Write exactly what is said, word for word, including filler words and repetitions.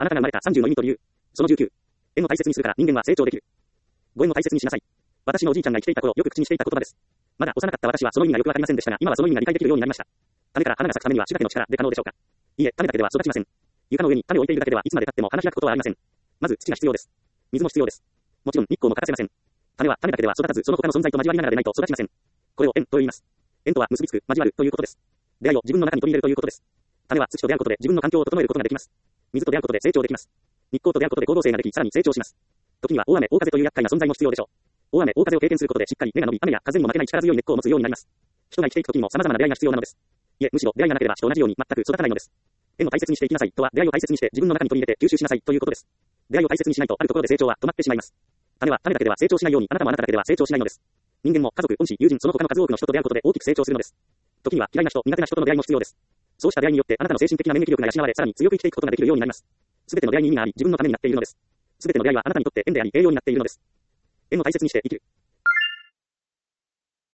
あなたが生まれたさんじゅうの意味と理由。そのじゅうきゅう。縁を大切にするから人間は成長できる。ご縁を大切にしなさい。私のおじいちゃんが生きていた頃よく口にしていた言葉です。まだ幼かった私はその意味がよくわかりませんでしたが、今はその意味が理解できるようになりました。種から花が咲くためには種だけの力で可能でしょうか。いいえ、種だけでは育ちません。床の上に種を置いているだけではいつまで経っても花開くことはありません。まず土が必要です。水も必要です。もちろん日光も欠かせません。種は種だけでは育たず、その他の存在と交わりながらでないと育ちません。これを縁と言います。縁とは結びつく、交わるということです。出会いを自分の中に取り入れるということです。種は土と出会うことで自分の環境を整えることができます。水と出会うことで成長できます。日光と出会うことで行動性ができ、さらに成長します。時には大雨、大風という厄介な存在も必要でしょう。大雨、大風を経験することでしっかり根が伸び、雨や風にも負けない力強い根っこを持つようになります。人が生きていく時にも様々な出会いが必要なのです。いえ、むしろ出会いがなければ人と同じように全く育たないのです。縁を大切にしていきなさいとは、出会いを大切にして自分の中に取り入れて吸収しなさいということです。出会いを大切にしないとあるところで成長は止まってしまいます。種は種だけでは成長しないように、あなたもあなただけでは成長しないのです。人間も家族、恩師、友人、その他の数多くの人と出会うことで大きく成長するのです。時には嫌いな人、苦手な人との出会いも必要です。そうした出会いによってあなたの精神的な免疫力が養われ、さらに強く生きていくことができるようになります。すべての出会いに意味があり、自分のためになっているのです。すべての出会いはあなたにとって縁であり、栄養になっているのです。縁を大切にして生きる。